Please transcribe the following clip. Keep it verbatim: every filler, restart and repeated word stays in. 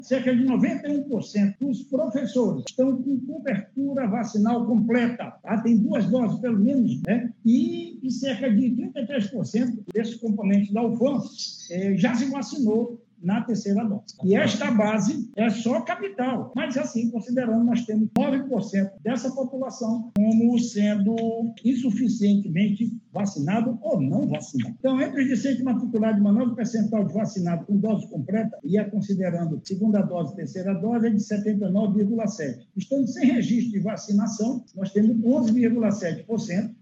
cerca de noventa e um por cento dos professores estão com cobertura vacinal completa, tá? Tem duas doses pelo menos, né? E, e cerca de trinta e três por cento desses componentes da U F A M eh, já se vacinou na terceira dose. E esta base é só capital, mas assim, considerando, nós temos nove por cento dessa população como sendo insuficientemente vacinado ou não vacinado. Então, entre os discentes matriculados de Manaus, o percentual de vacinado com dose completa, ia considerando segunda dose e terceira dose, é de setenta e nove vírgula sete por cento. Estando sem registro de vacinação, nós temos onze vírgula sete por cento